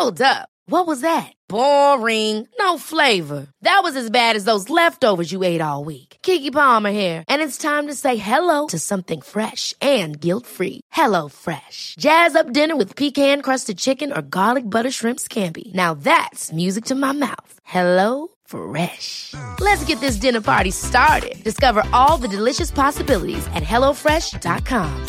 Hold up. What was that? Boring. No flavor. That was as bad as those leftovers you ate all week. Keke Palmer here. And it's time to say hello to something fresh and guilt-free. Hello Fresh. Jazz up dinner with pecan-crusted chicken or garlic butter shrimp scampi. Now that's music to my mouth. Hello Fresh. Let's get this dinner party started. Discover all the delicious possibilities at hellofresh.com.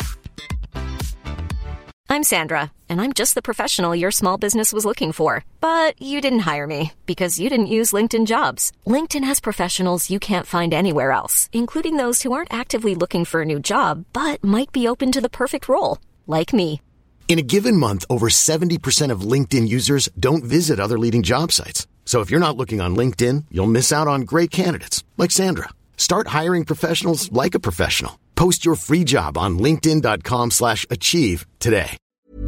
I'm Sandra, and I'm just the professional your small business was looking for. But you didn't hire me because you didn't use LinkedIn Jobs. LinkedIn has professionals you can't find anywhere else, including those who aren't actively looking for a new job, but might be open to the perfect role, like me. In a given month, over 70% of LinkedIn users don't visit other leading job sites. So if you're not looking on LinkedIn, you'll miss out on great candidates like Sandra. Start hiring professionals like a professional. Post your free job on linkedin.com/achieve today.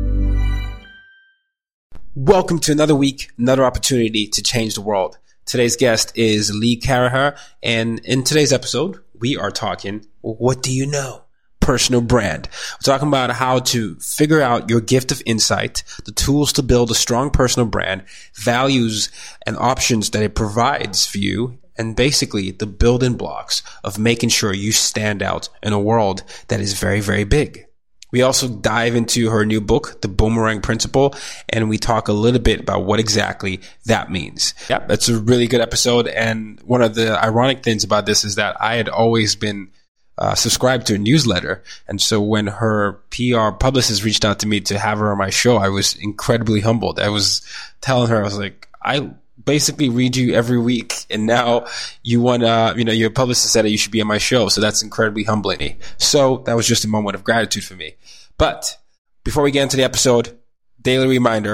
Welcome to another week, another opportunity to change the world. Today's guest is Lee Caraher, and in today's episode, we are talking, what do you know? Personal brand. We're talking about how to figure out your gift of insight, the tools to build a strong personal brand, values and options that it provides for you, and basically the building blocks of making sure you stand out in a world that is very, very big. We also dive into her new book, The Boomerang Principle, and we talk a little bit about what exactly that means. Yeah, that's a really good episode. And one of the ironic things about this is that I had always been subscribed to a newsletter. And so when her PR publicist reached out to me to have her on my show, I was incredibly humbled. I was telling her, I was like, I basically read you every week, and now you want your publicist said that you should be on my show. So that's incredibly humbling. So that was just a moment of gratitude for me. But before we get into the episode, weekly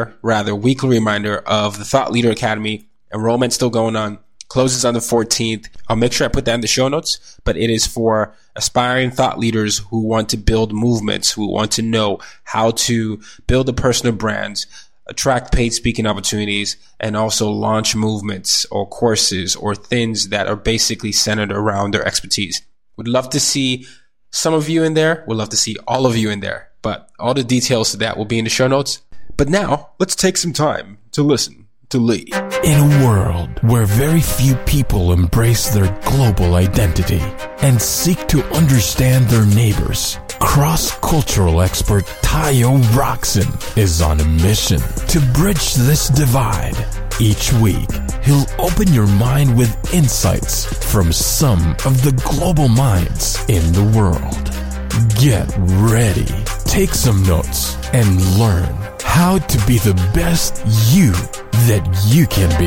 reminder of the Thought Leader Academy. Enrollment still going on. Closes on the 14th. I'll make sure I put that in the show notes, but it is for aspiring thought leaders who want to build movements, who want to know how to build a personal brand, attract paid speaking opportunities, and also launch movements or courses or things that are basically centered around their expertise. Would love to see some of you in there. Would love to see all of you in there, but all the details to that will be in the show notes. But now let's take some time to listen to Lee. In a world where very few people embrace their global identity and seek to understand their neighbors, cross-cultural expert Tayo Roxon is on a mission to bridge this divide. Each week, he'll open your mind with insights from some of the global minds in the world. Get ready, take some notes, and learn how to be the best you that you can be.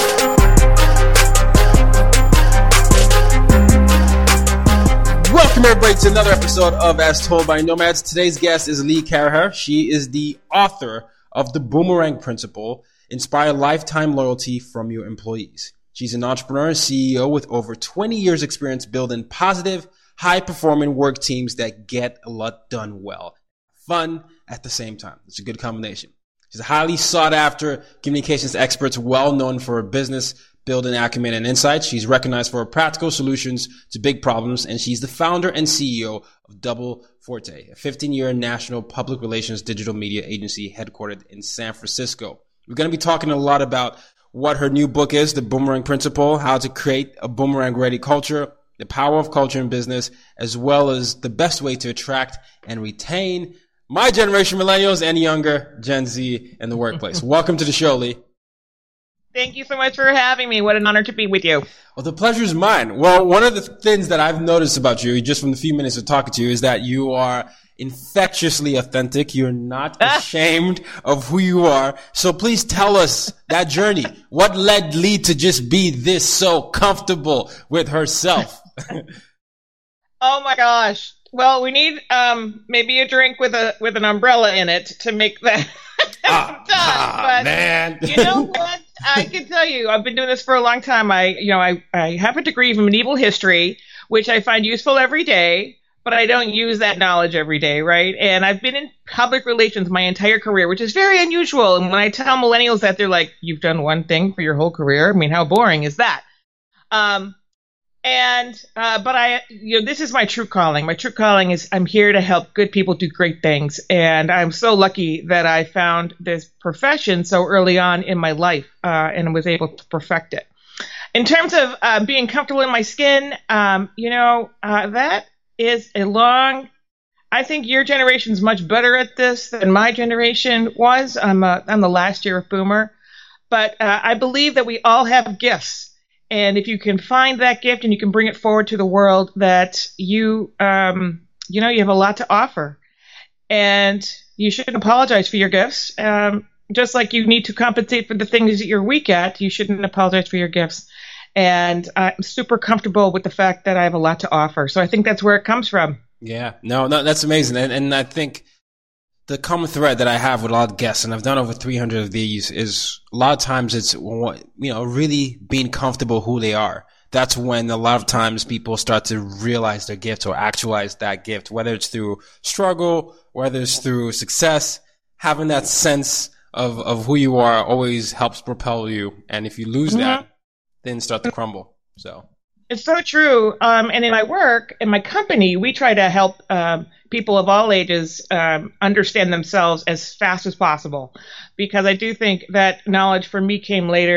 Welcome everybody to another episode of As Told by Nomads. Today's guest is Lee Caraher. She is the author of The Boomerang Principle, Inspire Lifetime Loyalty from Your Employees. She's an entrepreneur and CEO with over 20 years experience building positive, high-performing work teams that get a lot done well. Fun at the same time. It's a good combination. She's a highly sought-after communications expert, well known for her business building acumen and insights. She's recognized for her practical solutions to big problems, and she's the founder and CEO of Double Forte, a 15-year national public relations digital media agency headquartered in San Francisco. We're going to be talking a lot about what her new book is, The Boomerang Principle, how to create a boomerang-ready culture, the power of culture in business, as well as the best way to attract and retain my generation, millennials, and younger, Gen Z, in the workplace. Welcome to the show, Lee. Thank you so much for having me. What an honor to be with you. Well, the pleasure is mine. Well, one of the things that I've noticed about you, just from the few minutes of talking to you, is that you are infectiously authentic. You're not ashamed of who you are. So please tell us that journey. What led Lee to just be this so comfortable with herself? Oh my gosh. Well, we need maybe a drink with an umbrella in it to make that but man. You know what? I can tell you, I've been doing this for a long time. I have a degree of medieval history, which I find useful every day, but I don't use that knowledge every day, right? And I've been in public relations my entire career, which is very unusual. And when I tell millennials that, they're like, "You've done one thing for your whole career? I mean, how boring is that?" This is my true calling. My true calling is I'm here to help good people do great things. And I'm so lucky that I found this profession so early on in my life, and was able to perfect it. In terms of being comfortable in my skin, that is I think your generation's much better at this than my generation was. I'm the last year of boomer, but I believe that we all have gifts. And if you can find that gift and you can bring it forward to the world, that you have a lot to offer. And you shouldn't apologize for your gifts. Just like you need to compensate for the things that you're weak at, you shouldn't apologize for your gifts. And I'm super comfortable with the fact that I have a lot to offer. So I think that's where it comes from. Yeah, no, that's amazing. And I think the common thread that I have with a lot of guests, and I've done over 300 of these, is a lot of times it's, really being comfortable who they are. That's when a lot of times people start to realize their gift or actualize that gift, whether it's through struggle, whether it's through success. Having that sense of who you are always helps propel you. And if you lose that, then start to crumble. So it's so true. And in my work, in my company, we try to help people of all ages understand themselves as fast as possible, because I do think that knowledge for me came later.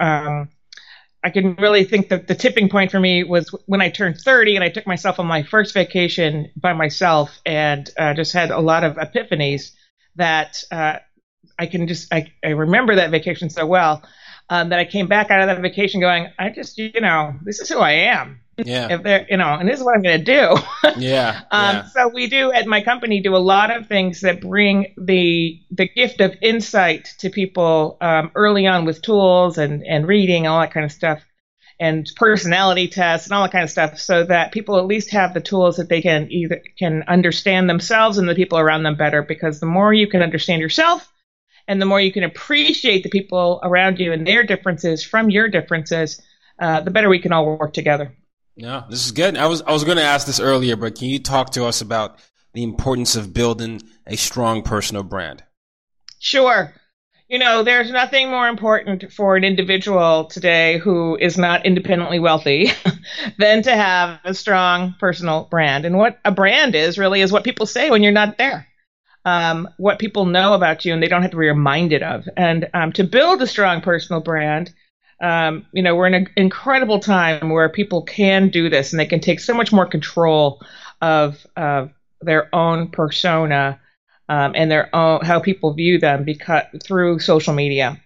I can really think that the tipping point for me was when I turned 30 and I took myself on my first vacation by myself, and just had a lot of epiphanies that I remember that vacation so well. That I came back out of that vacation going, this is who I am. Yeah. And this is what I'm going to do. Yeah. So we do at my company do a lot of things that bring the gift of insight to people early on with tools and reading, all that kind of stuff, and personality tests and all that kind of stuff, so that people at least have the tools that they can understand themselves and the people around them better. Because the more you can understand yourself, and the more you can appreciate the people around you and their differences from your differences, the better we can all work together. Yeah, this is good. I was going to ask this earlier, but can you talk to us about the importance of building a strong personal brand? Sure. There's nothing more important for an individual today who is not independently wealthy than to have a strong personal brand. And what a brand is what people say when you're not there. What people know about you and they don't have to be reminded of. And to build a strong personal brand, we're in an incredible time where people can do this, and they can take so much more control of their own persona and their own how people view them through social media.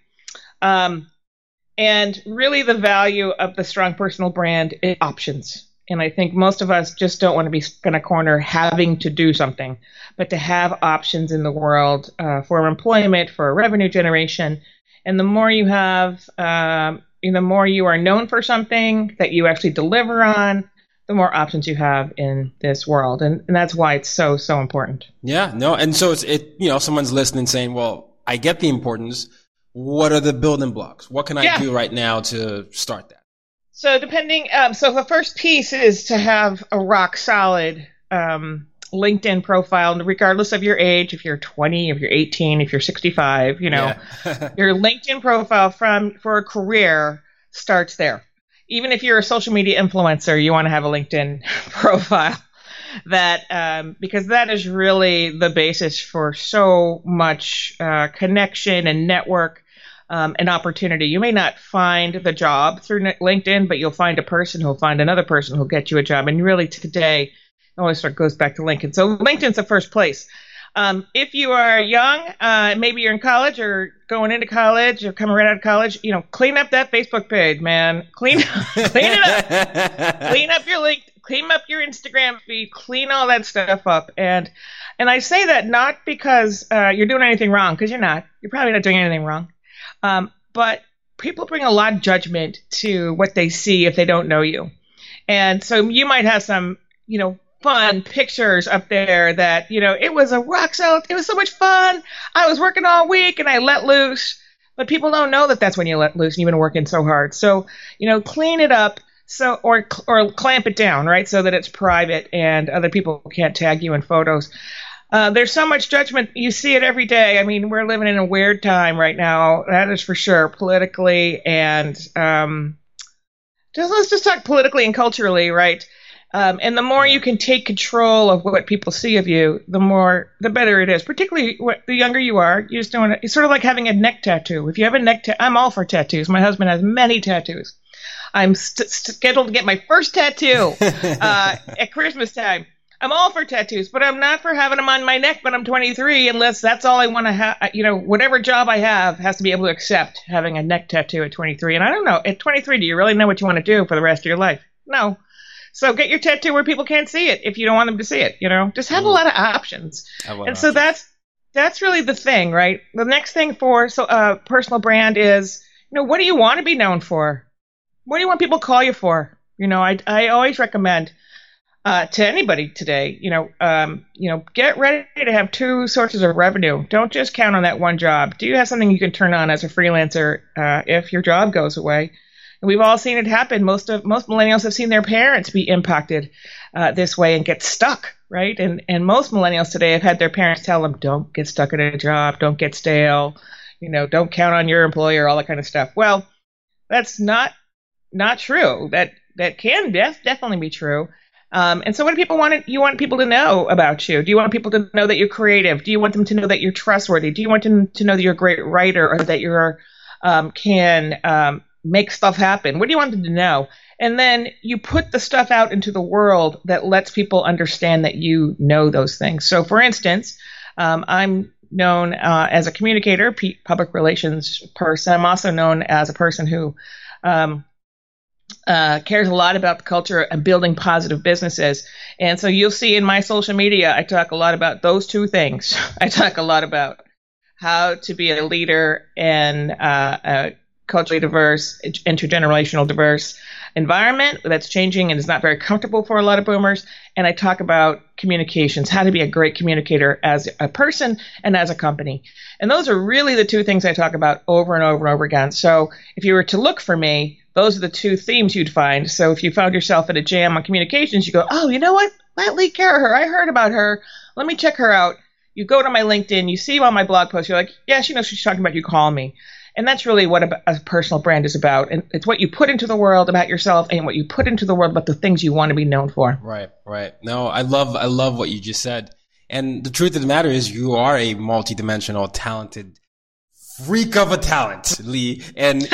And really the value of the strong personal brand is options. And I think most of us just don't want to be stuck in a corner having to do something, but to have options in the world for employment, for revenue generation. And the more you have, the more you are known for something that you actually deliver on, the more options you have in this world. And that's why it's so, so important. Yeah, no. And so someone's listening saying, well, I get the importance. What are the building blocks? What can I do right now to start that? So so the first piece is to have a rock solid LinkedIn profile, regardless of your age. If you're 20, if you're 18, if you're 65, your LinkedIn profile for a career starts there. Even if you're a social media influencer, you want to have a LinkedIn profile because that is really the basis for so much connection and network. An opportunity. You may not find the job through LinkedIn, but you'll find a person who'll find another person who'll get you a job. And really today, it always goes back to LinkedIn. So LinkedIn's the first place. If you are young, maybe you're in college or going into college or coming right out of college, clean up that Facebook page, man. Clean it up. Clean up your link. Clean up your Instagram feed. Clean all that stuff up. And I say that not because you're doing anything wrong, because you're not. You're probably not doing anything wrong. But people bring a lot of judgment to what they see if they don't know you. And so you might have some, fun pictures up there that, it was a rock solid. It was so much fun. I was working all week and I let loose. But people don't know that that's when you let loose and you've been working so hard. So, clean it up or clamp it down, right? So that it's private and other people can't tag you in photos. There's so much judgment. You see it every day. I mean, we're living in a weird time right now. That is for sure, politically and let's just talk politically and culturally, right? And the more you can take control of what people see of you, the better it is. Particularly the younger you are, you just don't. It's sort of like having a neck tattoo. If you have a neck tattoo, I'm all for tattoos. My husband has many tattoos. I'm scheduled to get my first tattoo at Christmas time. I'm all for tattoos, but I'm not for having them on my neck when I'm 23, unless that's all I want to have. Whatever job I have has to be able to accept having a neck tattoo at 23. And I don't know, at 23, do you really know what you want to do for the rest of your life? No. So get your tattoo where people can't see it if you don't want them to see it. Just have a lot of options. So that's really the thing, right? The next thing for personal brand is, what do you want to be known for? What do you want people to call you for? I always recommend to anybody today, get ready to have two sources of revenue. Don't just count on that one job. Do you have something you can turn on as a freelancer if your job goes away? And we've all seen it happen. Most millennials have seen their parents be impacted this way and get stuck, right? And most millennials today have had their parents tell them, don't get stuck at a job, don't get stale, don't count on your employer, all that kind of stuff. Well, that's not true. That can definitely be true. And so what do people want? You want people to know about you? Do you want people to know that you're creative? Do you want them to know that you're trustworthy? Do you want them to know that you're a great writer or that you can make stuff happen? What do you want them to know? And then you put the stuff out into the world that lets people understand that you know those things. So for instance, I'm known as a communicator, public relations person. I'm also known as a person who cares a lot about the culture and building positive businesses. And so you'll see in my social media, I talk a lot about those two things. I talk a lot about how to be a leader in a culturally diverse, intergenerational diverse environment that's changing and is not very comfortable for a lot of boomers. And I talk about communications, how to be a great communicator as a person and as a company. And those are really the two things I talk about over and over and over again. So if you were to look for me, those are the two themes you'd find. So if you found yourself at a jam on communications, you go, oh, you know what? That Lee Caraher, I heard about her. Let me check her out. You go to my LinkedIn, you see on my blog post, you're like, yeah, she knows what she's talking about. You call me. And that's really what a personal brand is about. And it's what you put into the world about yourself and what you put into the world about the things you want to be known for. Right. No, I love what you just said. And the truth of the matter is you are a multidimensional, talented freak of a talent, Lee. And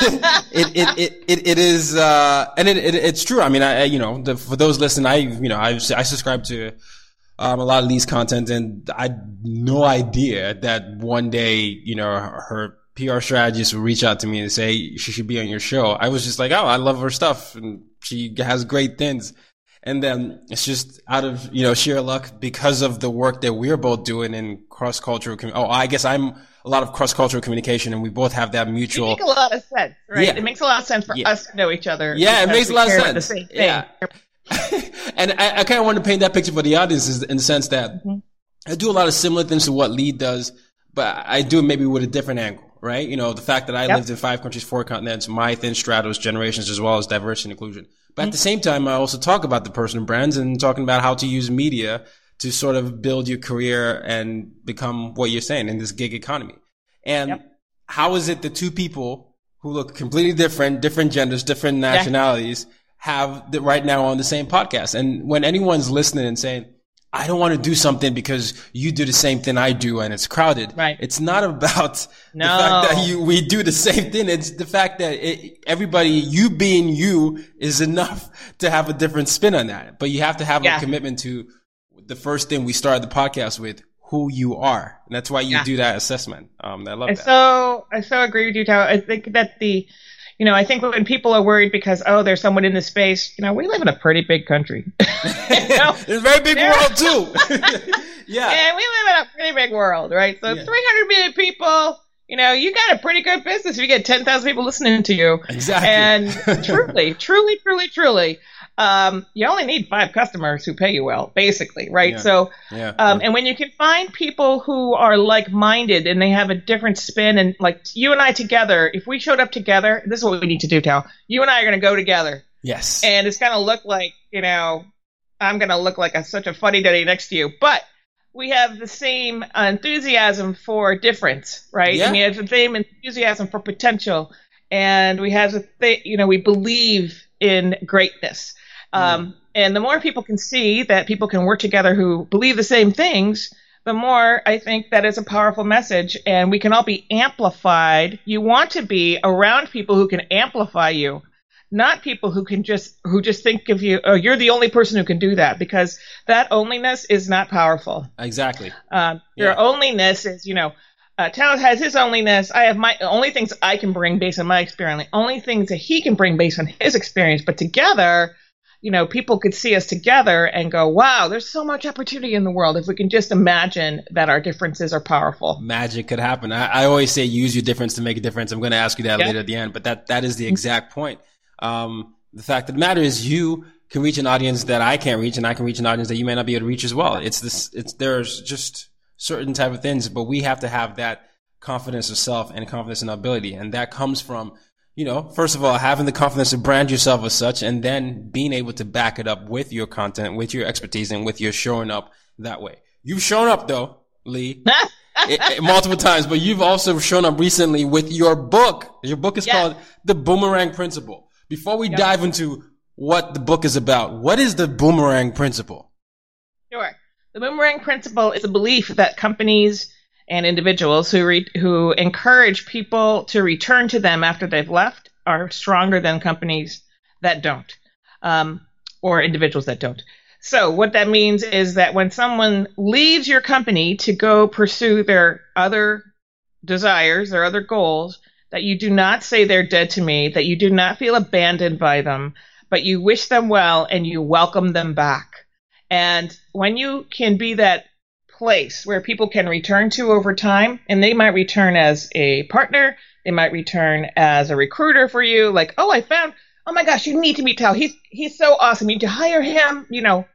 it is, and it's true. I mean, for those listening, I subscribe to a lot of Lee's content, and I had no idea that one day, her PR strategist would reach out to me and say she should be on your show. I was just like, oh, I love her stuff and she has great things. And then it's just out of, sheer luck because of the work that we're both doing in cross-cultural. I guess I'm a lot of cross-cultural communication, and we both have that mutual. It makes a lot of sense, right? Yeah. It makes a lot of sense for us to know each other. Yeah, it makes a lot of sense. The same thing. Yeah. And I kind of want to paint that picture for the audience in the sense that I do a lot of similar things to what Lee does, but I do it maybe with a different angle, right? The fact that I lived in 5 countries, 4 continents, my thin stratos, generations, as well as diversity and inclusion. But at the same time, I also talk about the personal brands and talking about how to use media to sort of build your career and become what you're saying in this gig economy. And how is it that two people who look completely different genders, different nationalities, have right now on the same podcast? And when anyone's listening and saying, I don't want to do something because you do the same thing I do and it's crowded. Right. It's not about the fact that we do the same thing. It's the fact that everybody, you being you, is enough to have a different spin on that. But you have to have a commitment to the first thing we started the podcast with, who you are. And that's why you do that assessment. I love that. So I so agree with you, Tao. I think that I think when people are worried because, there's someone in this space, we live in a pretty big country. It's a very big world too. Yeah. And we live in a pretty big world, right? So 300 million people, you got a pretty good business if you get 10,000 people listening to you. Exactly. And truly, you only need 5 customers who pay you well, basically, right? So, and when you can find people who are like-minded and they have a different spin, and like you and I together, if we showed up together, this is what we need to do, Tal. You and I are going to go together. Yes. And it's going to look like, I'm going to look like such a fuddy-duddy next to you, but we have the same enthusiasm for difference, right? Yeah. And we have the same enthusiasm for potential, and we have we believe in greatness. And the more people can see that people can work together who believe the same things, the more I think that is a powerful message, and we can all be amplified. You want to be around people who can amplify you, not people who just think of you, oh, you're the only person who can do that, because that onlyness is not powerful. Exactly. Your onlyness is, Tal has his onlyness. I have my only things I can bring based on my experience, only things that he can bring based on his experience. But together, people could see us together and go, wow, there's so much opportunity in the world if we can just imagine that our differences are powerful. Magic could happen. I always say use your difference to make a difference. I'm going to ask you that later at the end, but that is the exact point. The fact of the matter is you can reach an audience that I can't reach, and I can reach an audience that you may not be able to reach as well. There's just certain type of things, but we have to have that confidence of self and confidence in our ability. And that comes from, first of all, having the confidence to brand yourself as such, and then being able to back it up with your content, with your expertise, and with your showing up that way. You've shown up though, Lee, multiple times, but you've also shown up recently with your book. Your book is called The Boomerang Principle. Before we dive into what the book is about, what is the Boomerang Principle? Sure. The Boomerang Principle is a belief that companies and individuals who encourage people to return to them after they've left are stronger than companies that don't, or individuals that don't. So what that means is that when someone leaves your company to go pursue their other desires, their other goals, that you do not say they're dead to me, that you do not feel abandoned by them, but you wish them well and you welcome them back. And when you can be that place where people can return to over time, and they might return as a partner, they might return as a recruiter for you, like, oh my gosh, you need to meet Tao. He's so awesome. You need to hire him.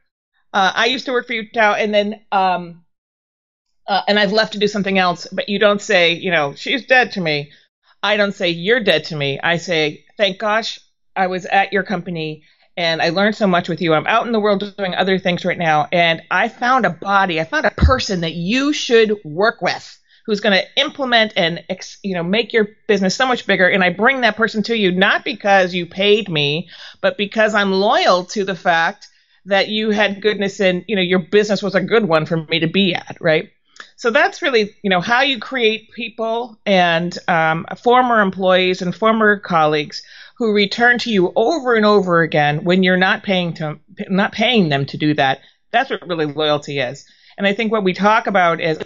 I used to work for you, Tao, and then and I've left to do something else. But you don't say, she's dead to me. I don't say you're dead to me. I say, thank gosh, I was at your company and I learned so much with you. I'm out in the world doing other things right now, and I found a person that you should work with, who's going to implement and make your business so much bigger. And I bring that person to you, not because you paid me, but because I'm loyal to the fact that you had goodness and your business was a good one for me to be at, right? So that's really how you create people and former employees and former colleagues who return to you over and over again when you're not paying them to do that. That's what really loyalty is. And I think what we talk about is,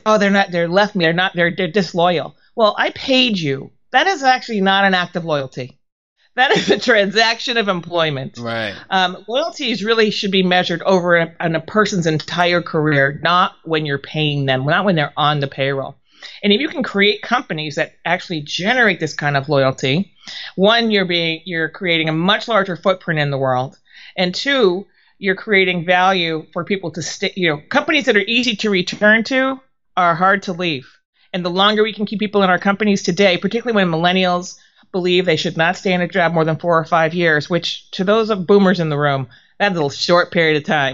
they're disloyal. Well, I paid you. That is actually not an act of loyalty. That is a transaction of employment. Right. Loyalties really should be measured over a person's entire career, not when you're paying them, not when they're on the payroll. And if you can create companies that actually generate this kind of loyalty, one, you're creating a much larger footprint in the world, and two, you're creating value for people to stay. Companies that are easy to return to are hard to leave. And the longer we can keep people in our companies today, particularly when millennials believe they should not stay in a job more than 4 or 5 years, which to those of boomers in the room, that's a short period of time,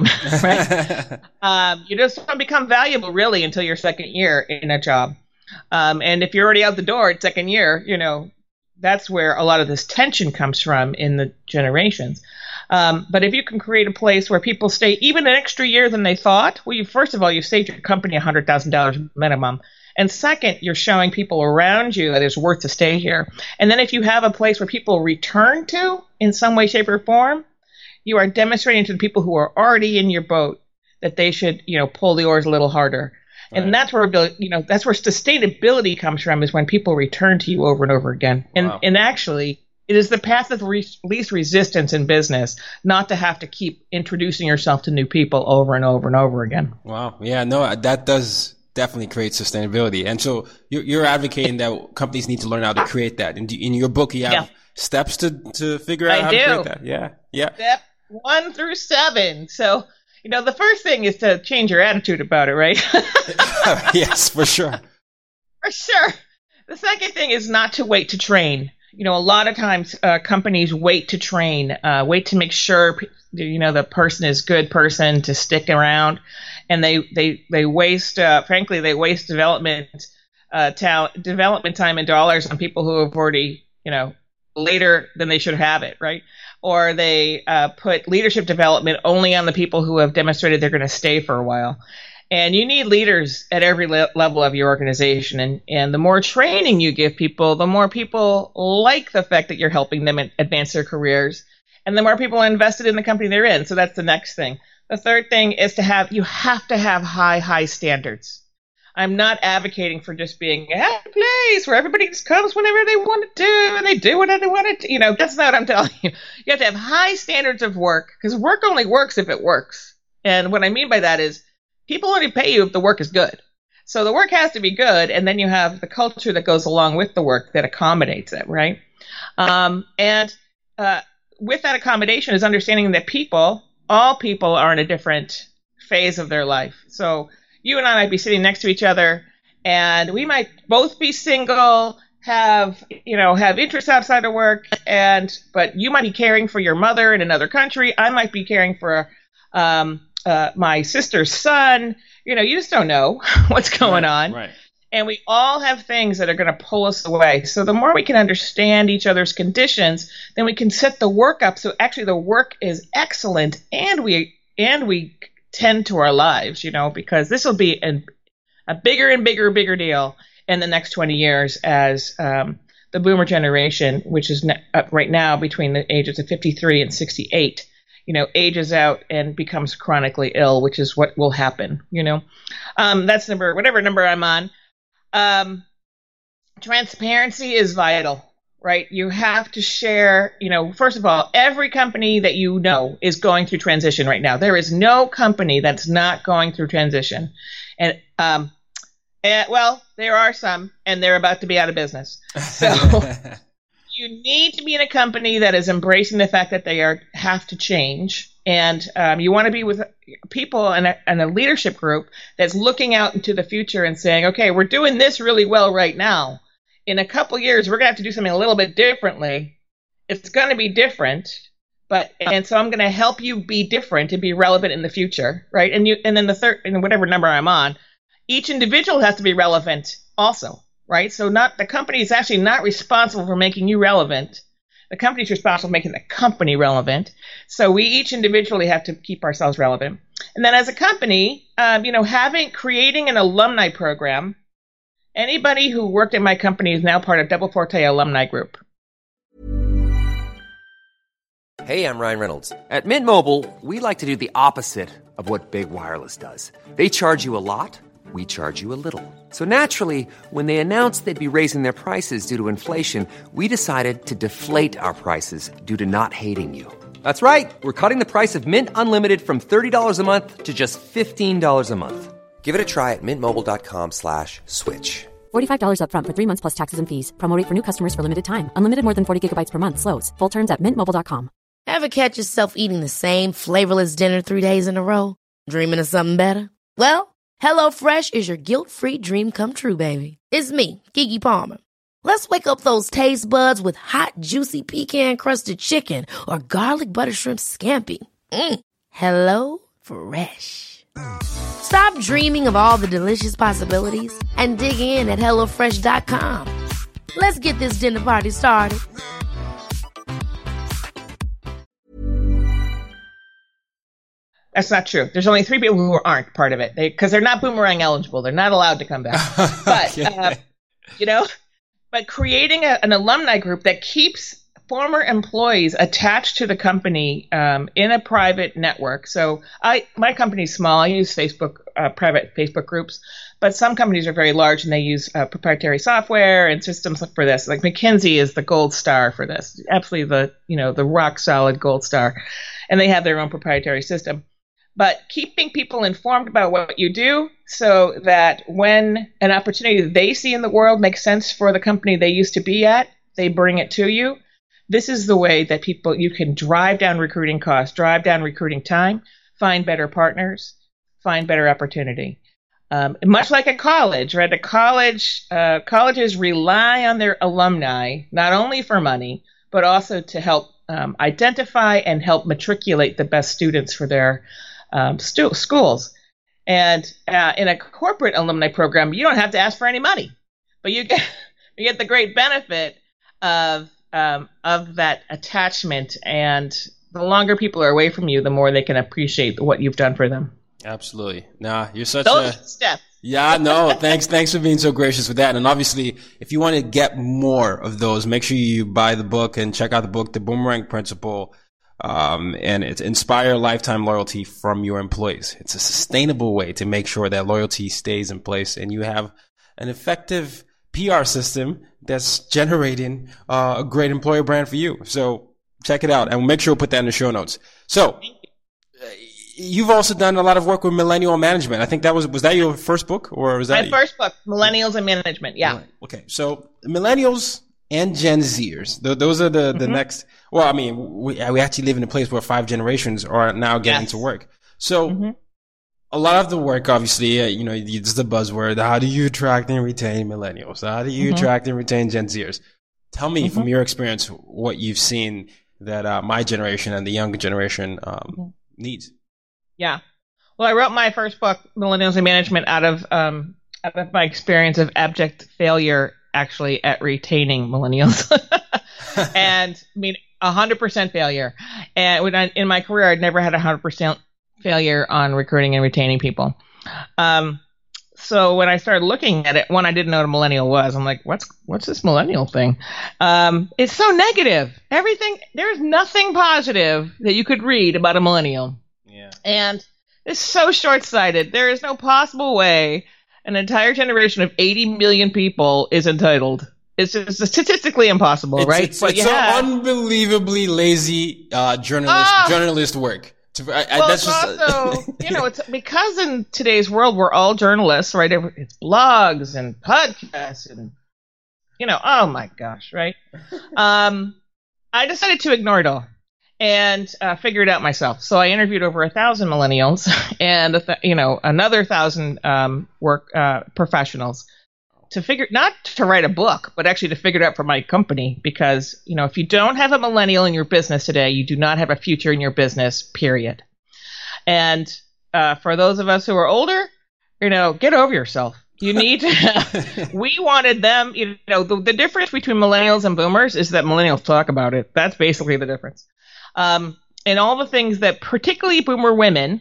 right? You just don't become valuable really until your second year in a job. And if you're already out the door at second year, that's where a lot of this tension comes from in the generations. But if you can create a place where people stay even an extra year than they thought, well, first of all, you've saved your company $100,000 minimum. And second, you're showing people around you that it's worth to stay here. And then if you have a place where people return to in some way, shape, or form, you are demonstrating to the people who are already in your boat that they should, pull the oars a little harder. Right. And that's where, that's where sustainability comes from, is when people return to you over and over again. Wow. And actually, it is the path of least resistance in business, not to have to keep introducing yourself to new people over and over and over again. Wow. Yeah, no, that does definitely create sustainability. And so you're advocating that companies need to learn how to create that. And in your book, you have steps to figure out how to create that. Yeah. Yeah. Step 1 through 7. So, the first thing is to change your attitude about it, right? Yes, for sure. For sure. The second thing is not to wait to train. A lot of times companies wait to train, wait to make sure, the person is a good person to stick around. And they waste, frankly, they waste development time and dollars on people who have already, later than they should have it, right? or they put leadership development only on the people who have demonstrated they're going to stay for a while. And you need leaders at every level of your organization. And the more training you give people, the more people like the fact that you're helping them advance their careers. And the more people are invested in the company they're in. So that's the next thing. The third thing is you have to have high standards. I'm not advocating for just being a happy place where everybody just comes whenever they want to do and they do whatever they want to do. That's not what I'm telling you. You have to have high standards of work because work only works if it works. And what I mean by that is people only pay you if the work is good. So the work has to be good, and then you have the culture that goes along with the work that accommodates it, right? With that accommodation is understanding that all people are in a different phase of their life. So you and I might be sitting next to each other, and we might both be single, have interests outside of work, but you might be caring for your mother in another country. I might be caring for my sister's son. You just don't know what's going on. Right. And we all have things that are going to pull us away. So the more we can understand each other's conditions, then we can set the work up so actually the work is excellent, and we tend to our lives, because this will be a bigger and bigger deal in the next 20 years as the boomer generation, which is right now between the ages of 53 and 68, ages out and becomes chronically ill, which is what will happen, That's whatever number I'm on. Transparency is vital, right? You have to share, first of all, every company that is going through transition right now. There is no company that's not going through transition. And there are some, and they're about to be out of business. So you need to be in a company that is embracing the fact that they have to change. And you want to be with people and a leadership group that's looking out into the future and saying, okay, we're doing this really well right now. In a couple years, we're going to have to do something a little bit differently. It's going to be different, and so I'm going to help you be different and be relevant in the future, right? And then the third, and whatever number I'm on, each individual has to be relevant also, right? So the company is actually not responsible for making you relevant. The company is responsible for making the company relevant. So we each individually have to keep ourselves relevant. And then as a company, creating an alumni program. Anybody who worked at my company is now part of Double Forte Alumni Group. Hey, I'm Ryan Reynolds. At Mint Mobile, we like to do the opposite of what Big Wireless does. They charge you a lot. We charge you a little. So naturally, when they announced they'd be raising their prices due to inflation, we decided to deflate our prices due to not hating you. That's right. We're cutting the price of Mint Unlimited from $30 a month to just $15 a month. Give it a try at mintmobile.com/switch. $45 up front for 3 months plus taxes and fees. Promo rate for new customers for limited time. Unlimited more than 40 gigabytes per month. Slows full terms at mintmobile.com. Ever catch yourself eating the same flavorless dinner 3 days in a row? Dreaming of something better? Well, HelloFresh is your guilt-free dream come true, baby. It's me, Keke Palmer. Let's wake up those taste buds with hot, juicy pecan-crusted chicken or garlic butter shrimp scampi. Hello Fresh. Stop dreaming of all the delicious possibilities and dig in at HelloFresh.com. Let's get this dinner party started. That's not true. There's only 3 people who aren't part of it because they're not boomerang eligible. They're not allowed to come back. But, but creating an alumni group that keeps former employees attached to the company in a private network. So my company's small. I use private Facebook groups, but some companies are very large and they use proprietary software and systems for this. Like McKinsey is the gold star for this, absolutely the rock solid gold star, and they have their own proprietary system. But keeping people informed about what you do so that when an opportunity that they see in the world makes sense for the company they used to be at, they bring it to you. This is the way that you can drive down recruiting costs, drive down recruiting time, find better partners, find better opportunity. Much like a college, right? Colleges rely on their alumni, not only for money, but also to help identify and help matriculate the best students for their schools. And in a corporate alumni program, you don't have to ask for any money, but you get the great benefit of of that attachment, and the longer people are away from you, the more they can appreciate what you've done for them. Absolutely. Nah, you're such Those steps. Yeah, no, thanks for being so gracious with that. And obviously, if you want to get more of those, make sure you buy the book and check out the book, The Boomerang Principle. And it's inspire lifetime loyalty from your employees. It's a sustainable way to make sure that loyalty stays in place and you have an effective PR system that's generating a great employer brand for you. So check it out and make sure we'll put that in the show notes. So you've also done a lot of work with millennial management. I think was that your first book, or was that my first book, Millennials and Management? Yeah. Okay. So millennials and Gen Zers, those are the next. Well, I mean, we actually live in a place where 5 generations are now getting to work. So a lot of the work, obviously, it's the buzzword. How do you attract and retain millennials? How do you attract and retain Gen Zers? Tell me from your experience what you've seen that my generation and the younger generation needs. Yeah. Well, I wrote my first book, Millennials and Management, out of my experience of abject failure, actually, at retaining millennials. And I mean, 100% failure. And in my career, I'd never had 100% failure on recruiting and retaining people. So when I started looking at it, one, I didn't know what a millennial was. I'm like, what's this millennial thing? It's so negative. There's nothing positive that you could read about a millennial. Yeah. And it's so short-sighted. There is no possible way an entire generation of 80 million people is entitled. It's just statistically impossible, right? It's unbelievably lazy journalist work. It's because in today's world we're all journalists, right? It's blogs and podcasts and oh my gosh, right? I decided to ignore it all and figure it out myself. So I interviewed over 1,000 millennials and another 1,000 work professionals not to write a book, but actually to figure it out for my company. Because if you don't have a millennial in your business today, you do not have a future in your business. Period. And for those of us who are older, get over yourself. You need to. We wanted them. The difference between millennials and boomers is that millennials talk about it. That's basically the difference. And all the things that particularly boomer women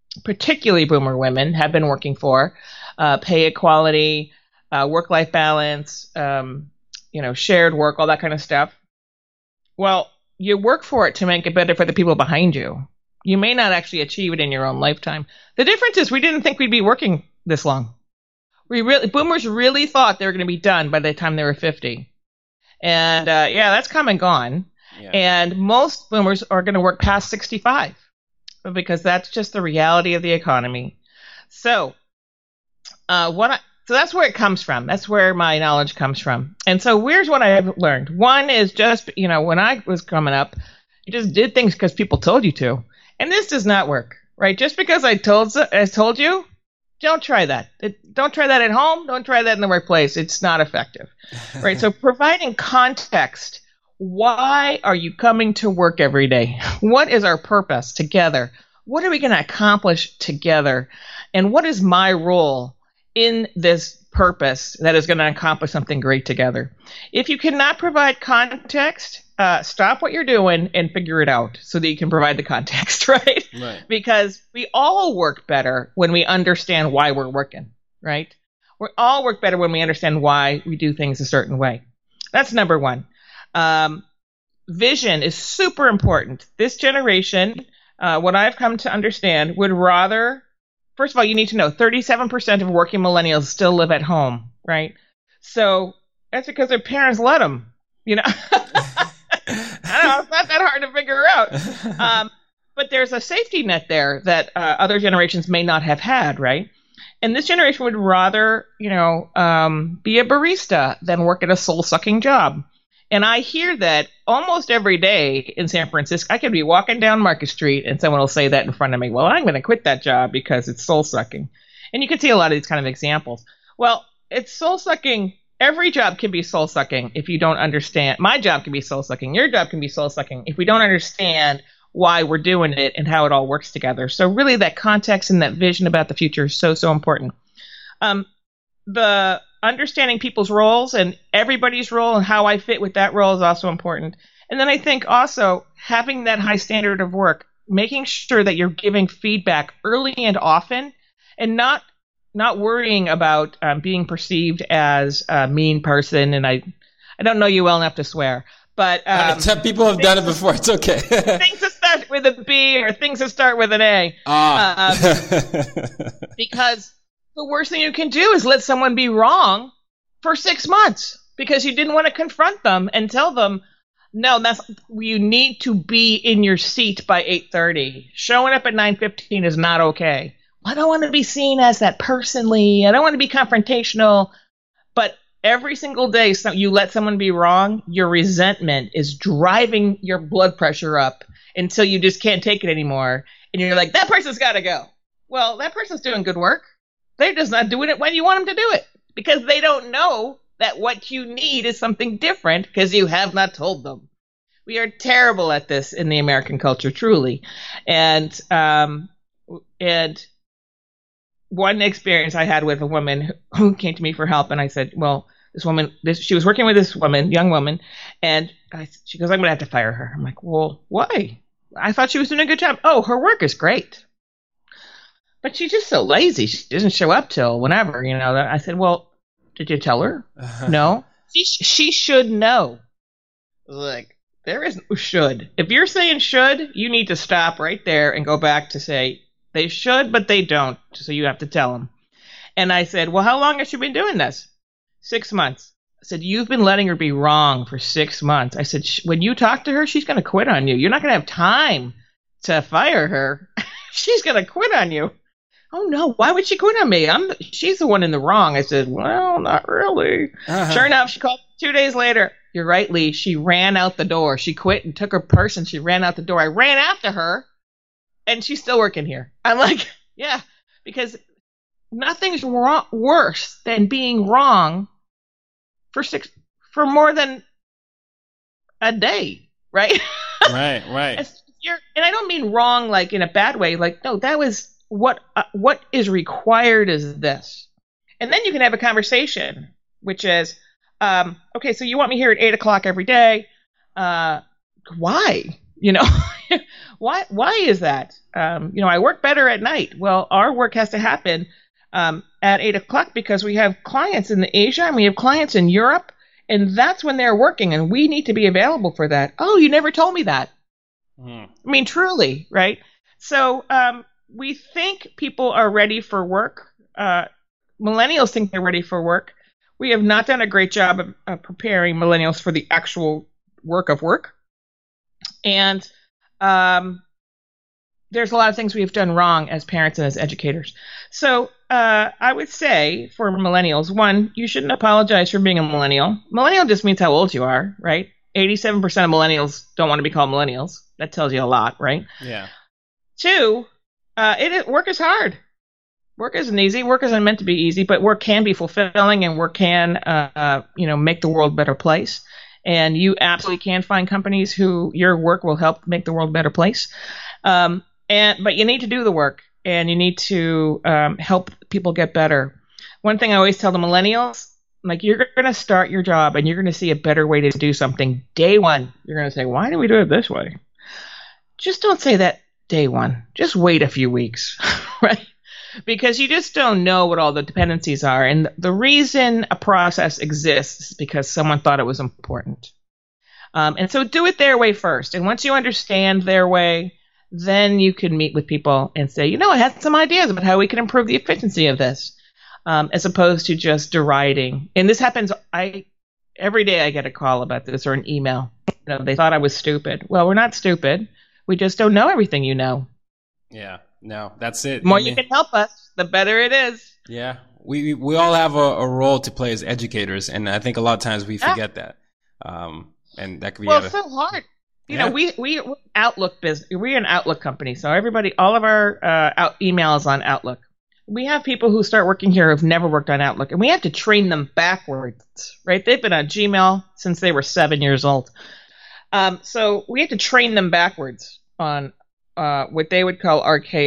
have been working for, pay equality, work-life balance, shared work, all that kind of stuff. Well, you work for it to make it better for the people behind you. You may not actually achieve it in your own lifetime. The difference is we didn't think we'd be working this long. Boomers really thought they were going to be done by the time they were 50. And that's come and gone. Yeah. And most boomers are going to work past 65 because that's just the reality of the economy. So that's where it comes from. That's where my knowledge comes from. And so here's what I've learned. One is just, when I was coming up, you just did things because people told you to. And this does not work, right? Just because I told you, don't try that. Don't try that at home. Don't try that in the workplace. It's not effective, right? So providing context. Why are you coming to work every day? What is our purpose together? What are we going to accomplish together? And what is my role in this purpose that is going to accomplish something great together? If you cannot provide context, stop what you're doing and figure it out so that you can provide the context, right? Because we all work better when we understand why we're working, right? We all work better when we understand why we do things a certain way. That's number one. Vision is super important. This generation, what I've come to understand, would rather, first of all, you need to know 37% of working millennials still live at home, right? So that's because their parents let them, I don't know, it's not that hard to figure out. But there's a safety net there that other generations may not have had, right? And this generation would rather, be a barista than work at a soul-sucking job. And I hear that almost every day in San Francisco. I could be walking down Market Street and someone will say that in front of me. Well, I'm going to quit that job because it's soul-sucking. And you can see a lot of these kind of examples. Well, it's soul-sucking. Every job can be soul-sucking if you don't understand. My job can be soul-sucking. Your job can be soul-sucking if we don't understand why we're doing it and how it all works together. So really that context and that vision about the future is so, so important. The understanding people's roles and everybody's role and how I fit with that role is also important. And then I think also having that high standard of work, making sure that you're giving feedback early and often, and not worrying about being perceived as a mean person. And I don't know you well enough to swear, but people have done it before. It's okay. Things that start with a B or things that start with an A. Because the worst thing you can do is let someone be wrong for 6 months because you didn't want to confront them and tell them, no, you need to be in your seat by 8:30. Showing up at 9:15 is not okay. I don't want to be seen as that personally. I don't want to be confrontational. But every single day you let someone be wrong, your resentment is driving your blood pressure up until you just can't take it anymore. And you're like, that person's got to go. Well, that person's doing good work. They're just not doing it when you want them to do it because they don't know that what you need is something different because you have not told them. We are terrible at this in the American culture, truly. And one experience I had with a woman who came to me for help, and I said, well, she was working with this woman, young woman, and she goes, I'm going to have to fire her. I'm like, well, why? I thought she was doing a good job. Oh, her work is great. But she's just so lazy. She doesn't show up till whenever, I said, well, did you tell her? No. She should know. Like, there is no should. If you're saying should, you need to stop right there and go back to say, they should, but they don't. So you have to tell them. And I said, well, how long has she been doing this? 6 months. I said, you've been letting her be wrong for 6 months. I said, when you talk to her, she's going to quit on you. You're not going to have time to fire her. She's going to quit on you. Oh, no. Why would she quit on me? She's the one in the wrong. I said, well, not really. Sure enough, she called 2 days later. You're right, Lee. She ran out the door. She quit and took her purse and she ran out the door. I ran after her. And she's still working here. I'm like, yeah, because nothing's worse than being wrong for more than a day, right? Right. And I don't mean wrong like in a bad way. Like, no, that was what is required is this. And then you can have a conversation, which is, okay, so you want me here at 8:00 every day. Why? Why is that? I work better at night. Well, our work has to happen at 8:00 because we have clients in Asia and we have clients in Europe, and that's when they're working, and we need to be available for that. Oh, you never told me that. I mean, truly, right? So we think people are ready for work. Millennials think they're ready for work. We have not done a great job of preparing millennials for the actual work of work. And there's a lot of things we've done wrong as parents and as educators. So I would say for millennials, one, you shouldn't apologize for being a millennial. Millennial just means how old you are, right? 87% of millennials don't want to be called millennials. That tells you a lot, right? Yeah. Two, work is hard. Work isn't easy. Work isn't meant to be easy, but work can be fulfilling, and work can, make the world a better place. And you absolutely can find companies who your work will help make the world a better place. But you need to do the work, and you need to help people get better. One thing I always tell the millennials, like, you're going to start your job and you're going to see a better way to do something day one. You're going to say, why do we do it this way? Just don't say that day one. Just wait a few weeks, right? Because you just don't know what all the dependencies are. And the reason a process exists is because someone thought it was important. And so do it their way first. And once you understand their way, then you can meet with people and say, I had some ideas about how we can improve the efficiency of this, as opposed to just deriding. And this happens, every day I get a call about this or an email. They thought I was stupid. Well, we're not stupid. We just don't know everything you know. Yeah, no, that's it. The more you can help us, the better it is. Yeah, we all have a role to play as educators, and I think a lot of times we forget that. And that could be it's so hard. We're Outlook business. We're an Outlook company, so all of our emails on Outlook. We have people who start working here who've never worked on Outlook, and we have to train them backwards, right? They've been on Gmail since they were 7 years old. So we have to train them backwards on what they would call archaic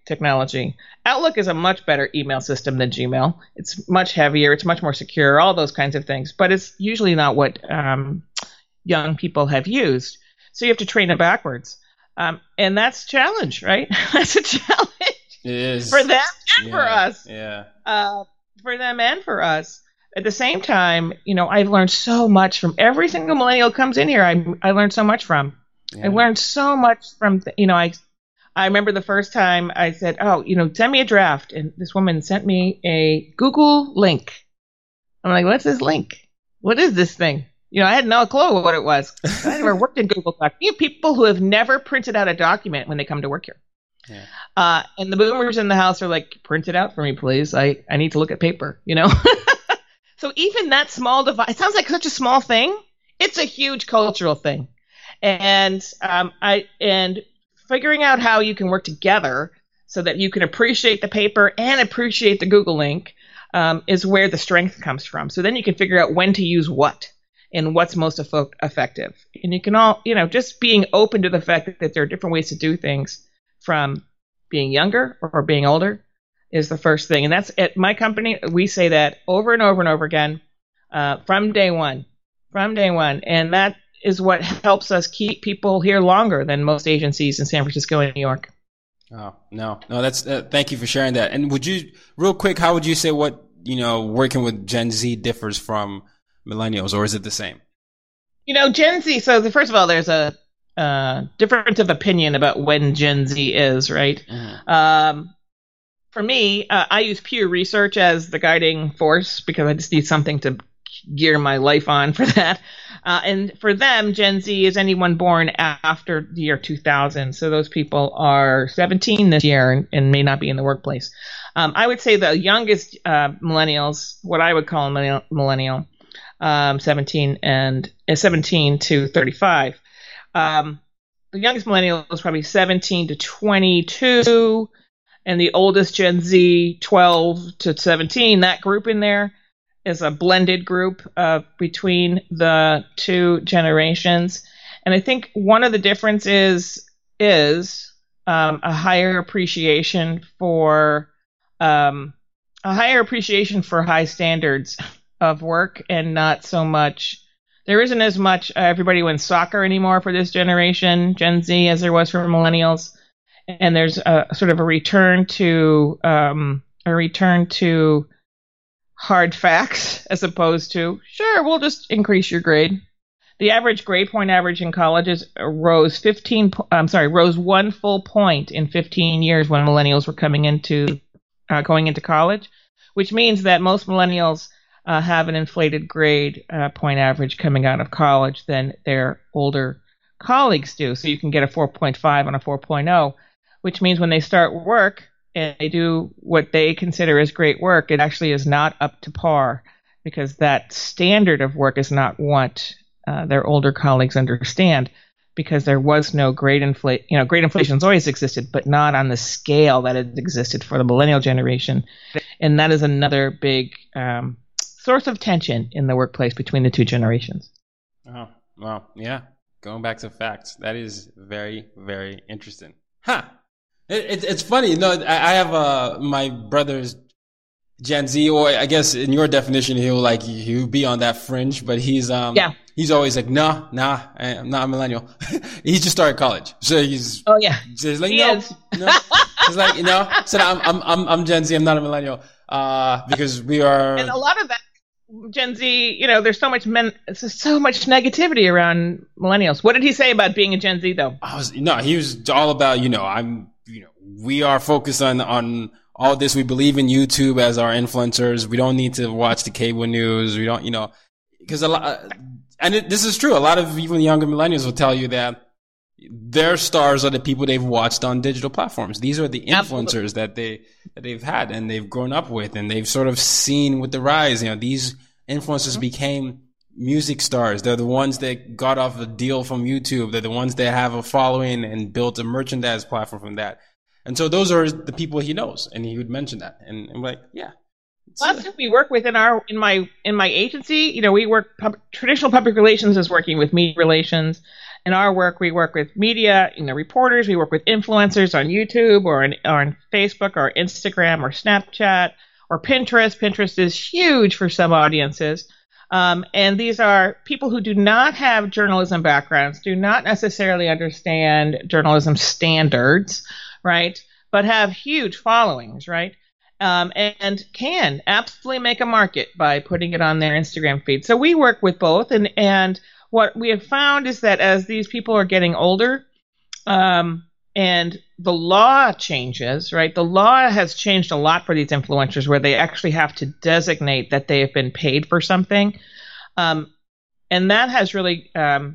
technology. Outlook is a much better email system than Gmail. It's much heavier. It's much more secure, all those kinds of things. But it's usually not what young people have used. So you have to train it backwards. And that's a challenge, right? That's a challenge. It is. For them and for us. Yeah. For them and for us. At the same time, I've learned so much from every single millennial comes in here. I learned so much from. Yeah. I learned so much from, I remember the first time I said, send me a draft. And this woman sent me a Google link. I'm like, what's this link? What is this thing? I had no clue what it was. I never worked in Google Docs. You have people who have never printed out a document when they come to work here. Yeah. And the boomers in the house are like, print it out for me, please. I need to look at paper, So even that small device, it sounds like such a small thing. It's a huge cultural thing. And figuring out how you can work together so that you can appreciate the paper and appreciate the Google link is where the strength comes from. So then you can figure out when to use what and what's most effective. And you can all, just being open to the fact that there are different ways to do things from being younger or being older is the first thing. And that's at my company. We say that over and over and over again from day one. And that is what helps us keep people here longer than most agencies in San Francisco and New York. Oh, no, that's, thank you for sharing that. And real quick, how would you say what, working with Gen Z differs from millennials, or is it the same? Gen Z, so first of all, there's a difference of opinion about when Gen Z is, right? Mm-hmm. For me, I use Pew Research as the guiding force because I just need something to gear my life on for that. And for them, Gen Z is anyone born after the year 2000. So those people are 17 this year and may not be in the workplace. I would say the youngest millennials, what I would call a millennial, 17 to 35. The youngest millennial is probably 17 to 22, and the oldest Gen Z, 12 to 17. That group in there is a blended group between the two generations. And I think one of the differences is a higher appreciation for high standards of work, and not so much. There isn't as much everybody wins soccer anymore for this generation, Gen Z, as there was for millennials. And there's a sort of a return to hard facts as opposed to, sure, we'll just increase your grade. The average grade point average in colleges rose 1 full point in 15 years when millennials were going into college, which means that most millennials have an inflated grade point average coming out of college than their older colleagues do. So you can get a 4.5 on a 4.0, which means when they start work and they do what they consider as great work, it actually is not up to par because that standard of work is not what their older colleagues understand, because there was no grade inflation. Grade inflation's always existed, but not on the scale that it existed for the millennial generation. And that is another big source of tension in the workplace between the two generations. Oh, well, yeah. Going back to facts, that is very, very interesting. Huh. It's funny. I have my brother's Gen Z, or I guess in your definition, he'll be on that fringe, but he's always like, nah, I'm not a millennial. He just started college, so he's just like, no. It's like, so I'm Gen Z, I'm not a millennial, because we are. And a lot of that Gen Z, there's so much negativity around millennials. What did he say about being a Gen Z though? He was all about, we are focused on all this. We believe in YouTube as our influencers. We don't need to watch the cable news. We don't, because this is true. A lot of even younger millennials will tell you that their stars are the people they've watched on digital platforms. These are the influencers that they've had and they've grown up with, and they've sort of seen with the rise. These influencers became music stars. They're the ones that got off a deal from YouTube. They're the ones that have a following and built a merchandise platform from that. And so those are the people he knows, and he would mention that. And I'm like, yeah. That's who we work with in my agency. We work traditional public relations is working with media relations, In our work, we work with media, reporters. We work with influencers on YouTube or on Facebook or Instagram or Snapchat or Pinterest. Pinterest is huge for some audiences. And these are people who do not have journalism backgrounds, do not necessarily understand journalism standards, right? But have huge followings, right? And can absolutely make a market by putting it on their Instagram feed. So we work with both. And what we have found is that as these people are getting older, and the law changes, right? The law has changed a lot for these influencers where they actually have to designate that they have been paid for something. And that has really caused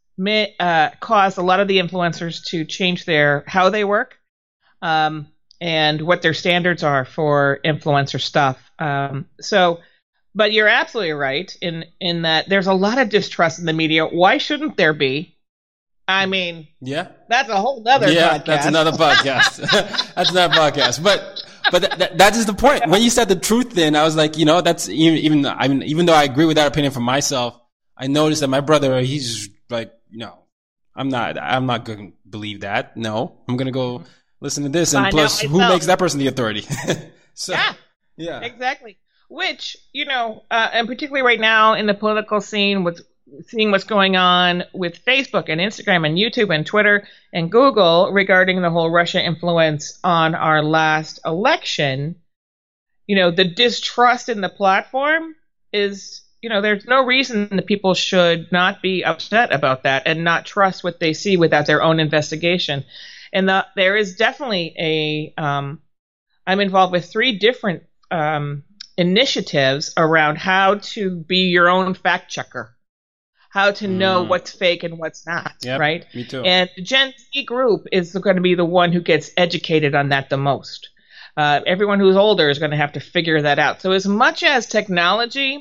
a lot of the influencers to change how they work and what their standards are for influencer stuff. But you're absolutely right in that there's a lot of distrust in the media. Why shouldn't there be? I mean, yeah, that's a whole other podcast. That's another podcast. That's another podcast. But that is the point. When you said the truth, then I was like, that's even though I agree with that opinion for myself, I noticed that my brother, he's like, I'm not going to believe that. No, I'm going to go listen to this. And plus, who makes that person the authority? So, yeah, exactly. Which, and particularly right now in the political scene with seeing what's going on with Facebook and Instagram and YouTube and Twitter and Google regarding the whole Russia influence on our last election, the distrust in the platform is, there's no reason that people should not be upset about that and not trust what they see without their own investigation. And there is definitely I'm involved with 3 different initiatives around how to be your own fact checker. How to know what's fake and what's not, right? Me too. And the Gen Z group is going to be the one who gets educated on that the most. Everyone who's older is going to have to figure that out. So as much as technology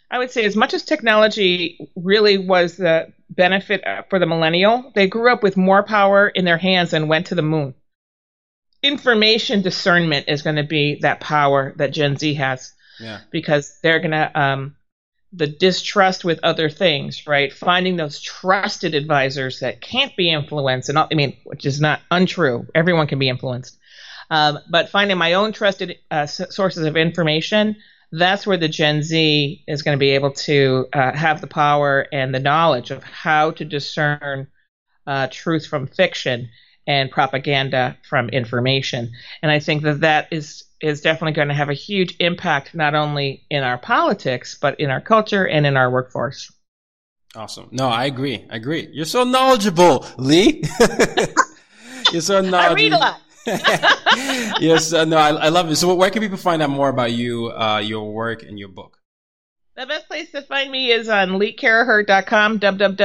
really was the benefit for the millennial, they grew up with more power in their hands and went to the moon. Information discernment is going to be that power that Gen Z has, because they're going to the distrust with other things, right? Finding those trusted advisors that can't be influenced, which is not untrue. Everyone can be influenced. But finding my own trusted sources of information, that's where the Gen Z is going to be able to have the power and the knowledge of how to discern truth from fiction and propaganda from information. And I think that is definitely going to have a huge impact, not only in our politics, but in our culture and in our workforce. Awesome. No, I agree. You're so knowledgeable, Lee. You're so knowledgeable. I read a lot. Yes. No, I love it. So where can people find out more about you, your work, and your book? The best place to find me is on leecaraher.com,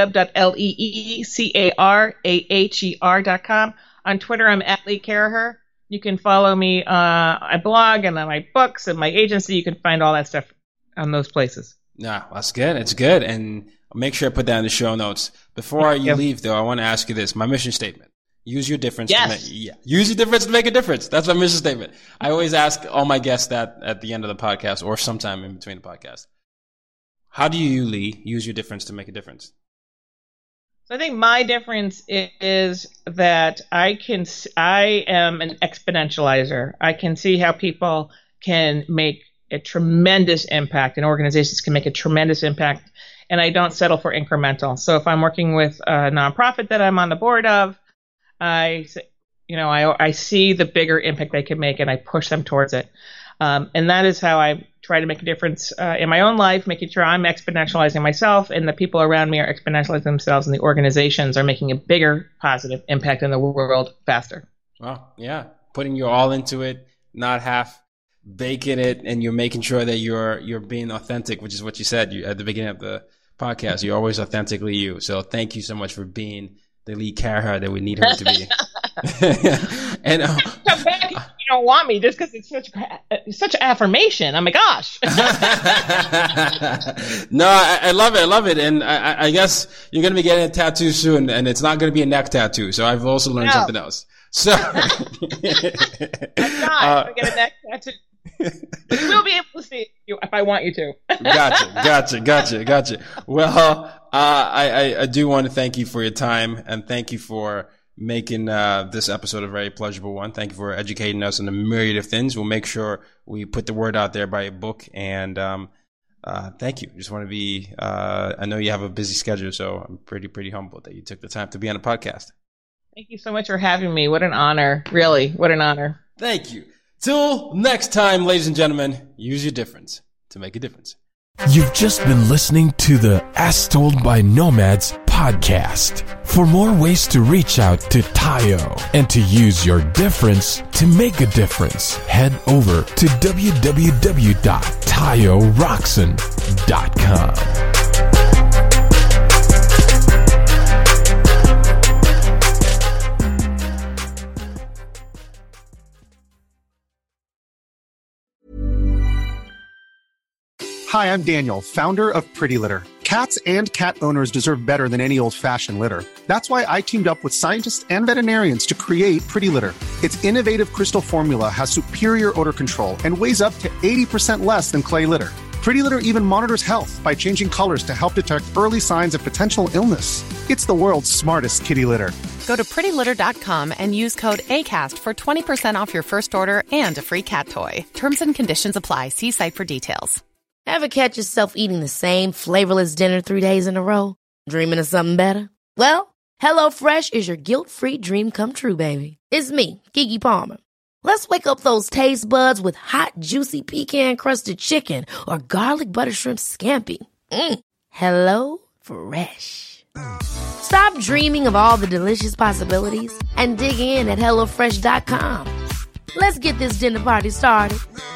www.leecaraher.com. On Twitter, I'm at Lee Caraher. You can follow me. I blog and on my books and my agency. You can find all that stuff on those places. Yeah, that's good. It's good. And I'll make sure I put that in the show notes. Before you leave, though, I want to ask you this. My mission statement. Use your difference. Yes. Use your difference to make a difference. That's my mission statement. I always ask all my guests that at the end of the podcast or sometime in between the podcast. How do you, Lee, use your difference to make a difference? I think my difference is that I am an exponentializer. I can see how people can make a tremendous impact and organizations can make a tremendous impact, and I don't settle for incremental. So if I'm working with a nonprofit that I'm on the board of, I see the bigger impact they can make and I push them towards it. And that is how I try to make a difference in my own life, making sure I'm exponentializing myself and the people around me are exponentializing themselves and the organizations are making a bigger positive impact in the world faster. Well, yeah. Putting your all into it, not half baking it, and you're making sure that you're being authentic, which is what you said at the beginning of the podcast. You're always authentically you. So thank you so much for being the Lee Caraher that we need her to be. And you don't want me just because it's such an affirmation. Oh my gosh. No, I love it. I love it. And I guess you're going to be getting a tattoo soon, and it's not going to be a neck tattoo. So I've also learned something else. So I'm not going to get a neck tattoo. But you will be able to see you if I want you to. Gotcha. Well, I do want to thank you for your time, and thank you for making this episode a very pleasurable one. Thank you for educating us on a myriad of things. We'll make sure we put the word out there by your book, and thank you. Just want to be I know you have a busy schedule, so I'm pretty humbled that you took the time to be on the podcast. Thank you so much for having me. What an honor. Really, what an honor. Thank you. Till next time, ladies and gentlemen, use your difference to make a difference. You've just been listening to the As Told by Nomads podcast. For more ways to reach out to Tayo and to use your difference to make a difference, head over to www.tayorockson.com. Hi, I'm Daniel, founder of Pretty Litter. Cats and cat owners deserve better than any old-fashioned litter. That's why I teamed up with scientists and veterinarians to create Pretty Litter. Its innovative crystal formula has superior odor control and weighs up to 80% less than clay litter. Pretty Litter even monitors health by changing colors to help detect early signs of potential illness. It's the world's smartest kitty litter. Go to prettylitter.com and use code ACAST for 20% off your first order and a free cat toy. Terms and conditions apply. See site for details. Ever catch yourself eating the same flavorless dinner 3 days in a row? Dreaming of something better? Well, HelloFresh is your guilt-free dream come true, baby. It's me, Keke Palmer. Let's wake up those taste buds with hot, juicy pecan-crusted chicken or garlic butter shrimp scampi. Hello Fresh. Stop dreaming of all the delicious possibilities and dig in at HelloFresh.com. Let's get this dinner party started.